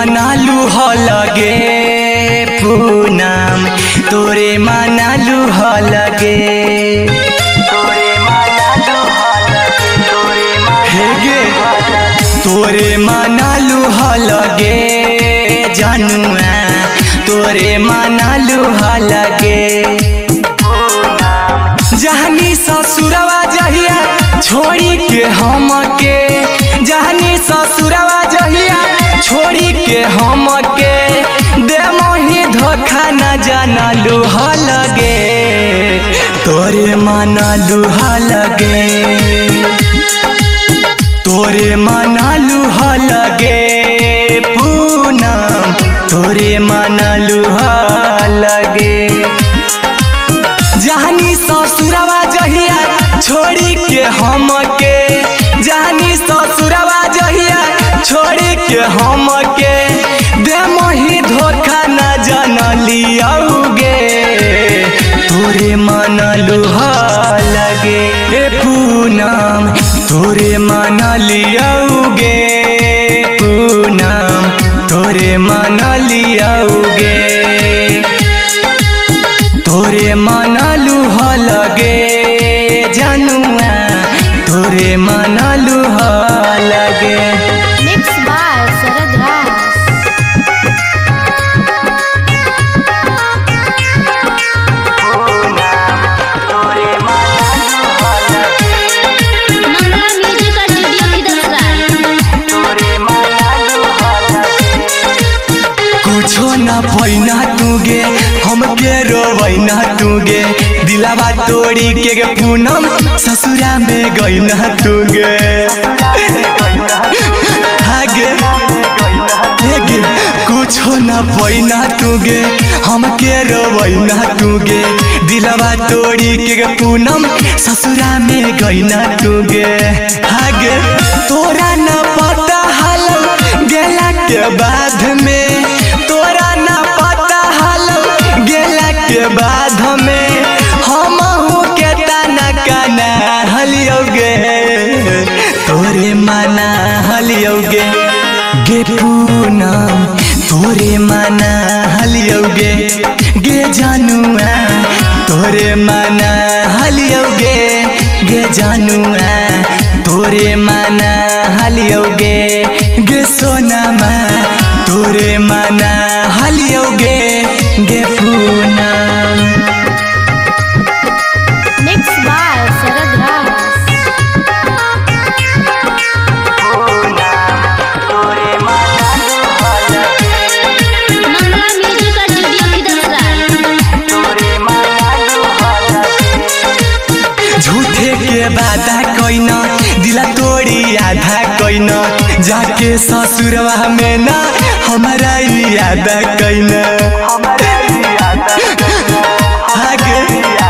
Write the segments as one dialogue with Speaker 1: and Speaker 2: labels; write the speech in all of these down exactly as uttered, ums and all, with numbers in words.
Speaker 1: मनालू ह लगे पूनम तोरे मनालू ह लगे तोरे मनालू ह लगे हे गे तोरे मनालू ह लगे जनुआ तोरे मनालू ह लगे जहनी ससुरवा जहिया छोड़ी के हम के जहनी ससुरवा जहिया छोड़ी के हम के दे मोही धोखा न जानलू ह लगे तोरे मनालू ह लगे तोरे मनालू ह लगे पूनम तोरे मनालू ह लगे जहनी ससुरवा जहिया छोड़ी के हम के जहनी ससुरवा जहिया छोड़ी के हम के दे मोही धोखा न जानली औगे तोरे मनालू ह लगे ए पूनम तोरे मनाली औगे पूनम तोरे मनाली औगे तोरे मनालू ह लगे जनुआ तोरे मनालू ह लगे
Speaker 2: mix by Sharad Raj Mangala music studio की दसरा
Speaker 1: कुछो न पैना तुगे हमके रोवैना तुगे दिलावा तोड़ी के गे पूनम ससुरा में गईना तुगे हागे हेगे कुछो न पैना तुगे हमके रोवैना तुगे दिलावा तोड़ी के गे पूनम ससुरा में गईना तुगे हागे तोरा न पता हाल गेला के बाद में तोरा न पता हाल गेला के बाद में हम के तना काना हलियोगे तोरे मना हलियोगे गे पूनम तोरे मना हलियोगे गे जनुआ तोरे मना हलियोगे गे जनुआ तोरे मना हलियोगे गे सोनमा तोरे मना हलियोगे गे Poonam
Speaker 2: mix by Sharad Raj Mangala music studio की दसरा
Speaker 1: झूठे के वादा कइना दिला तोड़ी आधा कइना जाके ससुरवा में ना हमारा याद कइना आगे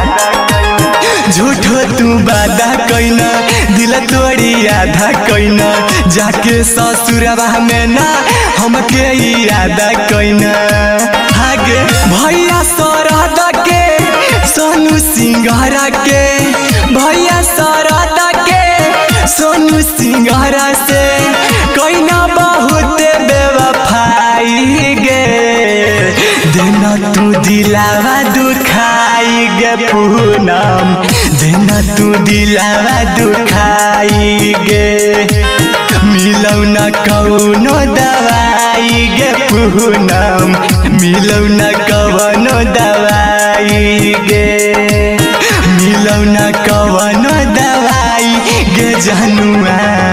Speaker 1: झूठो तू वादा कइना दिला तोड़ी आधा कइना जाके ससुरवा में ना हमके याद कइना आगे भैया सरद के सोनू सिंघारा के भैया सरद के सोनू सिंघारा से कइना बहुत बेवफाई गे देना तू दिलावा दुखाई गे पूनम देना तू दिलावा दुखाई गे मिलौ न कौनो दवाई गे पूनम मिलौ न कौनो दवाई गे मिलौ न कौनो दवाई गे जनुआ